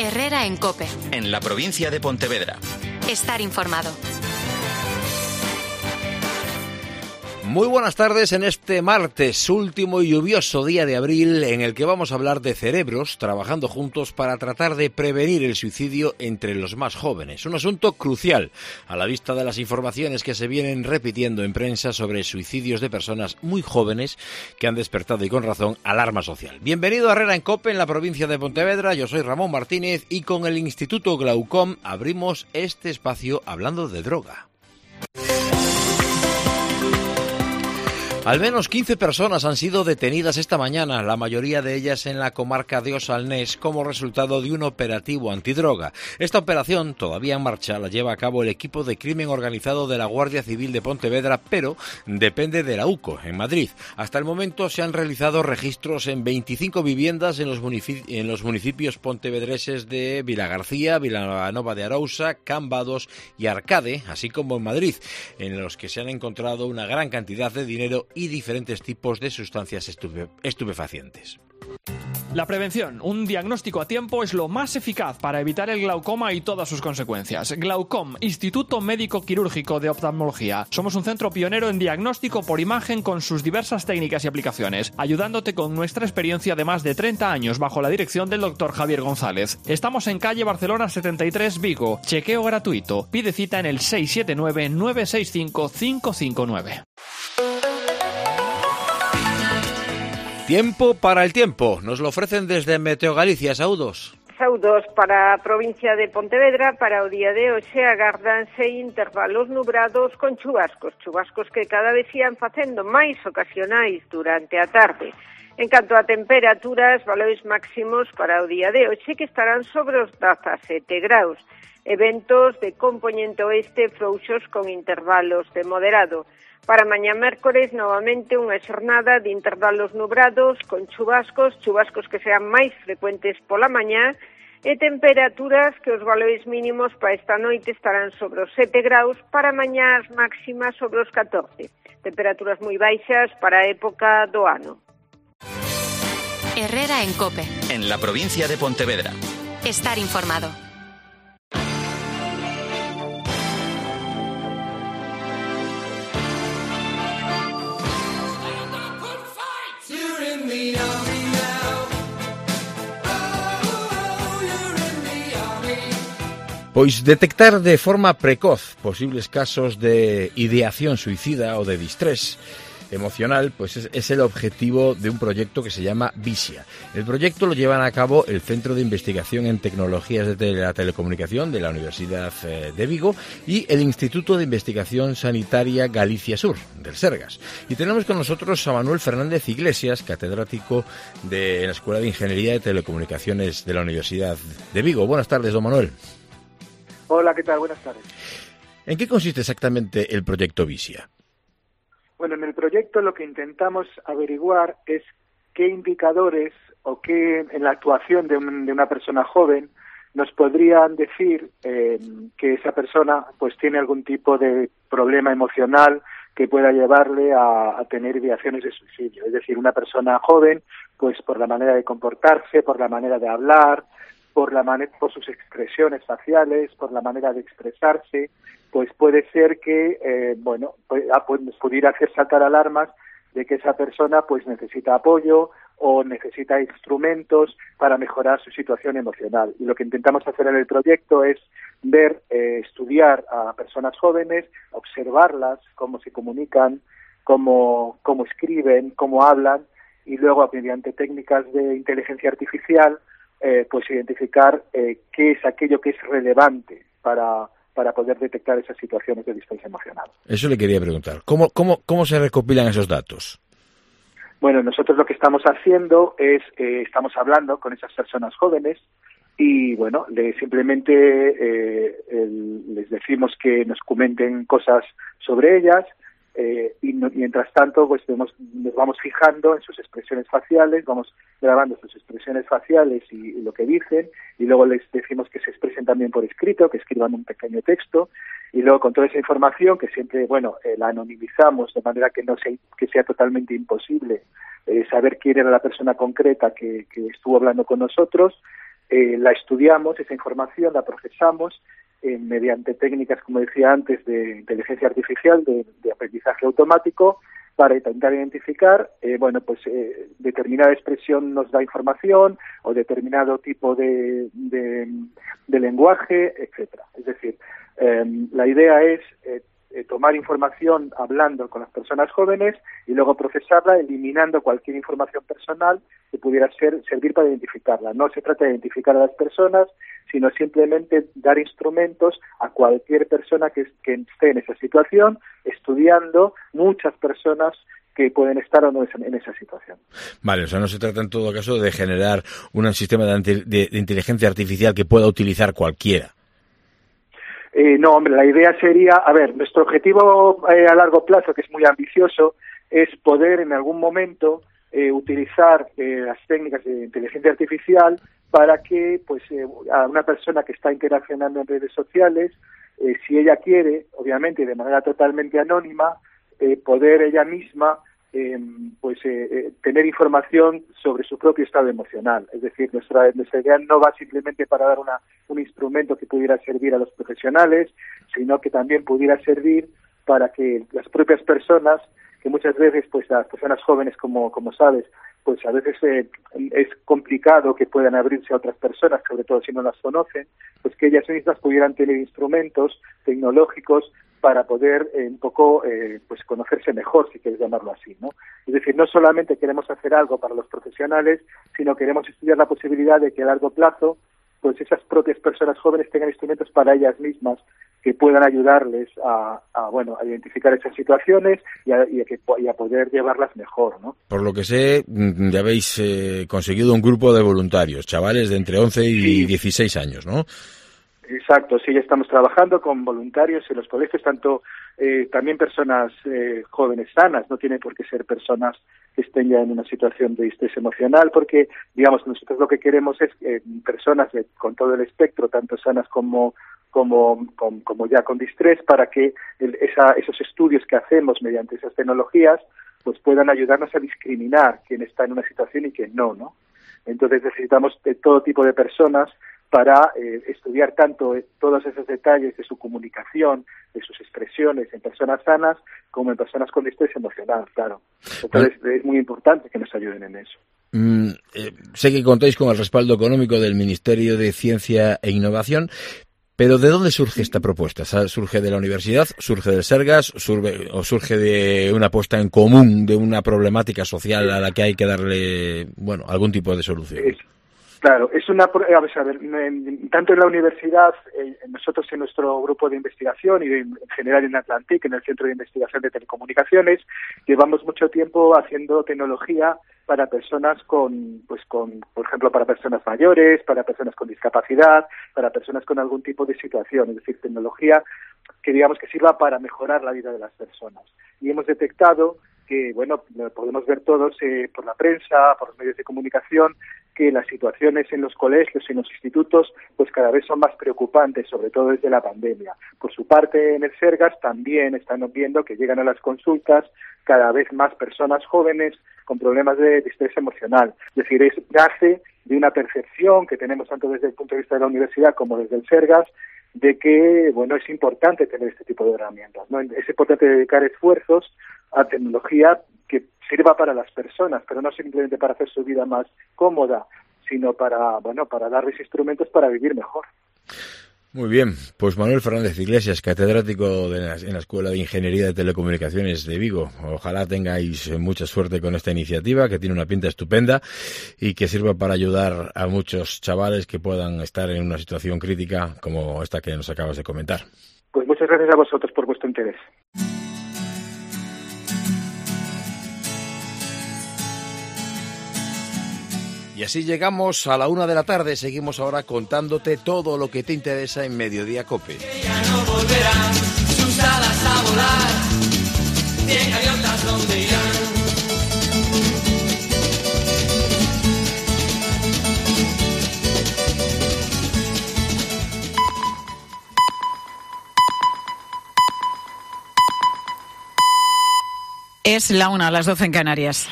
Herrera en COPE. En la provincia de Pontevedra. Estar informado. Muy buenas tardes en este martes, último y lluvioso día de abril, en el que vamos a hablar de cerebros trabajando juntos para tratar de prevenir el suicidio entre los más jóvenes. Un asunto crucial a la vista de las informaciones que se vienen repitiendo en prensa sobre suicidios de personas muy jóvenes que han despertado, y con razón, alarma social. Bienvenido a Herrera en COPE, en la provincia de Pontevedra. Yo soy Ramón Martínez y con el Instituto Glaucom abrimos este espacio hablando de droga. Al menos 15 personas han sido detenidas esta mañana, la mayoría de ellas en la comarca de Osalnés, como resultado de un operativo antidroga. Esta operación, todavía en marcha, la lleva a cabo el equipo de crimen organizado de la Guardia Civil de Pontevedra, pero depende de la UCO, en Madrid. Hasta el momento se han realizado registros en 25 viviendas en los municipios pontevedreses de Vilagarcía, Vilanova de Arousa, Cambados y Arcade, así como en Madrid, en los que se han encontrado una gran cantidad de dinero y diferentes tipos de sustancias estupefacientes. La prevención, un diagnóstico a tiempo, es lo más eficaz para evitar el glaucoma y todas sus consecuencias. Glaucom, Instituto Médico Quirúrgico de Oftalmología. Somos un centro pionero en diagnóstico por imagen con sus diversas técnicas y aplicaciones, ayudándote con nuestra experiencia de más de 30 años bajo la dirección del Dr. Javier González. Estamos en calle Barcelona 73, Vigo. Chequeo gratuito. Pide cita en el 679-965-559. Tiempo para el tiempo. Nos lo ofrecen desde Meteo Galicia. Saúdos. Saúdos para a provincia de Pontevedra. Para o día de hoxe agárdanse intervalos nubrados con chubascos que cada vez ian facendo máis ocasionais durante a tarde. En canto a temperaturas, valores máximos para o día de hoxe que estarán sobre os 17 graus. Eventos de compoñente oeste frouxos con intervalos de moderado. Para mañá mércores, novamente, unha xornada de intervalos nubrados con chubascos que sean máis frecuentes pola mañá, e temperaturas que os valores mínimos para esta noite estarán sobre os 7 graus, para mañá as máximas sobre os 14. Temperaturas moi baixas para a época do ano. Herrera en COPE. En la provincia de Pontevedra. Estar informado. Pois detectar de forma precoz posibles casos de ideación suicida o de distrés emocional, pues es el objetivo de un proyecto que se llama Visia. El proyecto lo llevan a cabo el Centro de Investigación en Tecnologías de la Telecomunicación de la Universidad de Vigo y el Instituto de Investigación Sanitaria Galicia Sur, del Sergas. Y tenemos con nosotros a Manuel Fernández Iglesias, catedrático de la Escuela de Ingeniería de Telecomunicaciones de la Universidad de Vigo. Buenas tardes, don Manuel. Hola, ¿qué tal? Buenas tardes. ¿En qué consiste exactamente el proyecto Visia? Bueno, en el proyecto lo que intentamos averiguar es qué indicadores o qué en la actuación de una persona joven nos podrían decir que esa persona pues tiene algún tipo de problema emocional que pueda llevarle a tener ideaciones de suicidio. Es decir, una persona joven, pues por la manera de comportarse, por la manera de hablar, por sus expresiones faciales, por la manera de expresarse, pues puede ser que nos pudiera hacer saltar alarmas de que esa persona pues necesita apoyo o necesita instrumentos para mejorar su situación emocional. Y lo que intentamos hacer en el proyecto es estudiar a personas jóvenes, observarlas, cómo se comunican, cómo escriben, cómo hablan, y luego mediante técnicas de inteligencia artificial pues identificar qué es aquello que es relevante para poder detectar esas situaciones de distrés emocional. Eso le quería preguntar. ¿Cómo se recopilan esos datos? Bueno, nosotros lo que estamos haciendo es, estamos hablando con esas personas jóvenes y, bueno, simplemente les decimos que nos comenten cosas sobre ellas, y mientras tanto pues nos vamos fijando en sus expresiones faciales, vamos grabando sus expresiones faciales y lo que dicen, y luego les decimos que se expresen también por escrito, que escriban un pequeño texto, y luego con toda esa información que siempre la anonimizamos de manera que sea totalmente imposible saber quién era la persona concreta que estuvo hablando con nosotros. la estudiamos, esa información la procesamos mediante técnicas, como decía antes, de inteligencia artificial, de aprendizaje automático, para intentar identificar, determinada expresión nos da información o determinado tipo de lenguaje, etcétera. Es decir, la idea es tomar información hablando con las personas jóvenes y luego procesarla eliminando cualquier información personal que pudiera servir para identificarla. No se trata de identificar a las personas, sino simplemente dar instrumentos a cualquier persona que esté en esa situación, estudiando muchas personas que pueden estar o no en esa situación. Vale, o sea, no se trata en todo caso de generar un sistema de inteligencia artificial que pueda utilizar cualquiera. No, hombre, la idea sería, nuestro objetivo a largo plazo, que es muy ambicioso, es poder en algún momento utilizar las técnicas de inteligencia artificial para que a una persona que está interaccionando en redes sociales, si ella quiere, obviamente de manera totalmente anónima, poder ella misma tener información sobre su propio estado emocional. Es decir, nuestra idea no va simplemente para dar un instrumento que pudiera servir a los profesionales, sino que también pudiera servir para que las propias personas, que muchas veces las personas jóvenes, como sabes, pues a veces es complicado que puedan abrirse a otras personas, sobre todo si no las conocen, pues que ellas mismas pudieran tener instrumentos tecnológicos para poder conocerse mejor, si quieres llamarlo así, ¿no? Es decir, no solamente queremos hacer algo para los profesionales, sino queremos estudiar la posibilidad de que a largo plazo pues esas propias personas jóvenes tengan instrumentos para ellas mismas que puedan ayudarles a identificar esas situaciones y a poder llevarlas mejor, ¿no? Por lo que sé, ya habéis conseguido un grupo de voluntarios, chavales de entre 11 y 16 años, ¿no? Exacto, sí, ya estamos trabajando con voluntarios en los colegios, también personas jóvenes sanas, no tienen por qué ser personas que estén ya en una situación de estrés emocional, porque, digamos, nosotros lo que queremos es personas con todo el espectro, tanto sanas como ya con distrés, para que esos estudios que hacemos mediante esas tecnologías pues puedan ayudarnos a discriminar quién está en una situación y quién no, ¿no? Entonces necesitamos de todo tipo de personas para estudiar tanto todos esos detalles de su comunicación, de sus expresiones en personas sanas como en personas con distrés emocional, claro. Entonces es muy importante que nos ayuden en eso. Sé que contáis con el respaldo económico del Ministerio de Ciencia e Innovación, pero ¿de dónde surge esta propuesta? ¿Surge de la universidad? ¿Surge del Sergas? ¿Surge de una puesta en común de una problemática social a la que hay que darle, algún tipo de solución? Claro, es tanto en la universidad, nosotros en nuestro grupo de investigación y en general en Atlantic, en el Centro de Investigación de Telecomunicaciones, llevamos mucho tiempo haciendo tecnología para personas por ejemplo, para personas mayores, para personas con discapacidad, para personas con algún tipo de situación, es decir, tecnología que digamos que sirva para mejorar la vida de las personas. Y hemos detectado que, lo podemos ver todos por la prensa, por los medios de comunicación, que las situaciones en los colegios y en los institutos pues cada vez son más preocupantes, sobre todo desde la pandemia. Por su parte, en el Sergas también están viendo que llegan a las consultas cada vez más personas jóvenes con problemas de distrés emocional. Es decir, nace de una percepción que tenemos tanto desde el punto de vista de la universidad como desde el Sergas, de que, es importante tener este tipo de herramientas, ¿no? Es importante dedicar esfuerzos a tecnología que sirva para las personas, pero no simplemente para hacer su vida más cómoda, sino para darles instrumentos para vivir mejor. Muy bien, pues Manuel Fernández Iglesias, catedrático en la Escuela de Ingeniería de Telecomunicaciones de Vigo. Ojalá tengáis mucha suerte con esta iniciativa, que tiene una pinta estupenda y que sirva para ayudar a muchos chavales que puedan estar en una situación crítica como esta que nos acabas de comentar. Pues muchas gracias a vosotros por vuestro interés. Y así llegamos a la 1 de la tarde. Seguimos ahora contándote todo lo que te interesa en Mediodía COPE. Que ya no volverán sus alas a volar, 100 gaviotas donde irán. Es la 1, las 12 en Canarias.